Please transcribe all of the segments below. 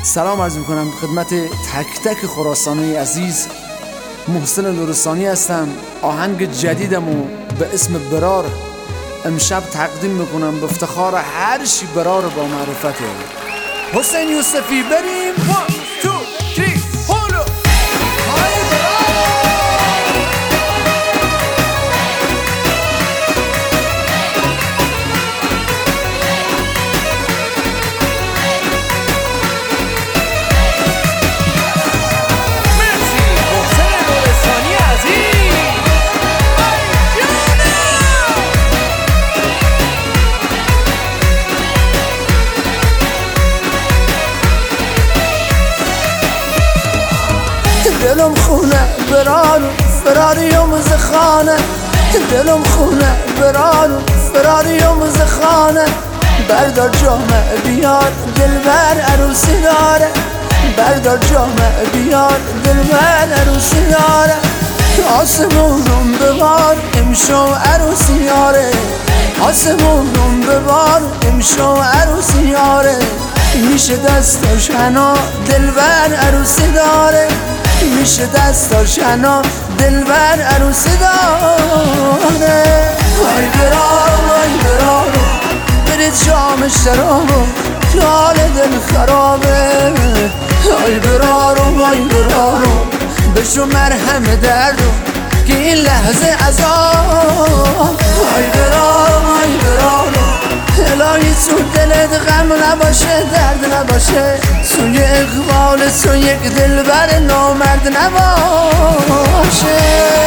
سلام عرض میکنم خدمت تک تک خراسانی عزیز. محسن نورستانی هستم. آهنگ جدیدمو به اسم برار امشب تقدیم میکنم به افتخار هر چی برار با معرفته. حسین یوسفی بریم 1 2 3 هولو دلم خونه برارو فراریم زخانه، دلم خونه برارو فراریم زخانه. بردار جامه بیار دلبر عروسی داره، بردار جامه بیار دلبر عروسی داره. آسمونم ببار امشو عروسی یاره، آسمونم ببار امشو عروسی یاره. میشه دستاش حنا دلبر عروسی داره، میشه دستاش حنا دلبر عروسی داره. وای برارو وای برارو برید جام شرابو که حال دل خرابه. وای برارو وای برارو بشو مرهم دردو که این لحظه عذاب. وای برارو وای برارو الهی تو دلت غم نباشه درد نباشه، سوی اقبال تو یک دلبر نامرد نباشه.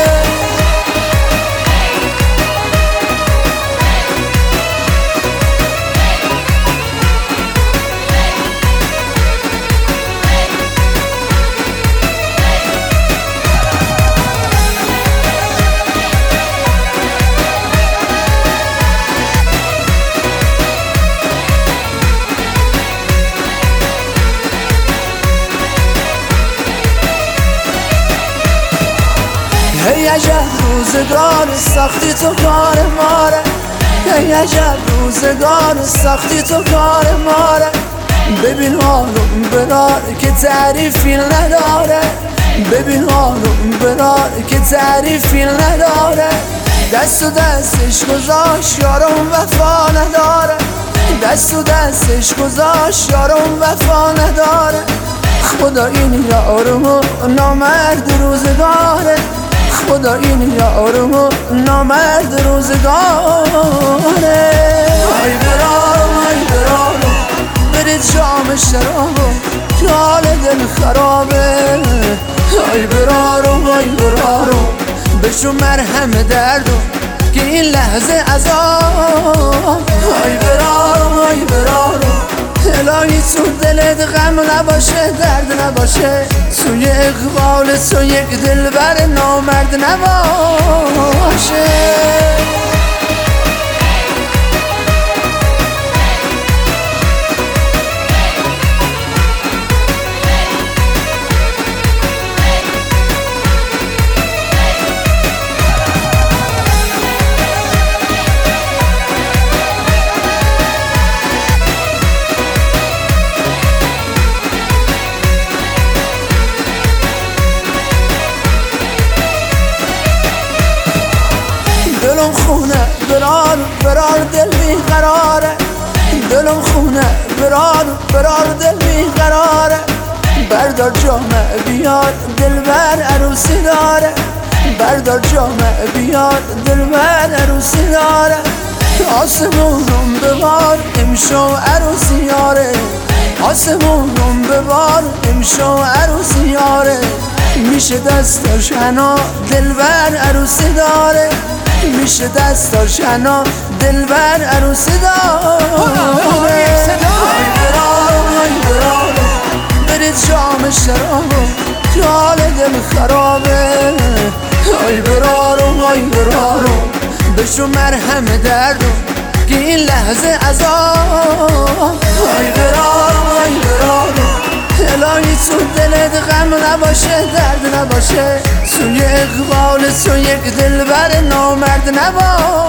ای عجب روزگار سختی تو کار ماره، ای عجب روزگار سختی تو کار ماره. ببین حالم برار که تعریفی نداره، ببین حالم برار که تعریفی نداره. دست و دستش گذاشت یارم وفا نداره، دست و دستش گذاشت یارم وفا نداره. خدا این یارمو نامرد روزگاره، خدا این یارمو نامرد روزگاره. وای برارو وای برارو برید جام شرابو که حال دل خرابه. وای برارو وای برارو بشو مرهم دردو که این لحظه عذاب. وای برارو وای برارو الهی تو دلت غم نباشه درد نباشه، سوی اقبال تو یک دلبر نامرد نباشه. دلم خونه برار برار دل بیقراره، دلم خونه برار برار دل بیقراره. بردار جامه بیار دلبر عروسی داره، بردار جامه بیار دلبر عروسی داره. آسمونم ببار امشو عروسی یاره، آسمونم ببار امشو عروسی یاره. میشه دستاش حنا دلبر عروسی داره، میشه دستاش حنا دلبر عروسی داره. وای برارو وای برارو برید جام شرابو که حال دل خرابه. وای برارو وای برارو بشو مرهم دردو که این لحظه عذاب. وای برارو وای برارو الهی تو دلت غم نباشه درد نباشه، سوی اقبال تو یک دلبر نامرد نباشه.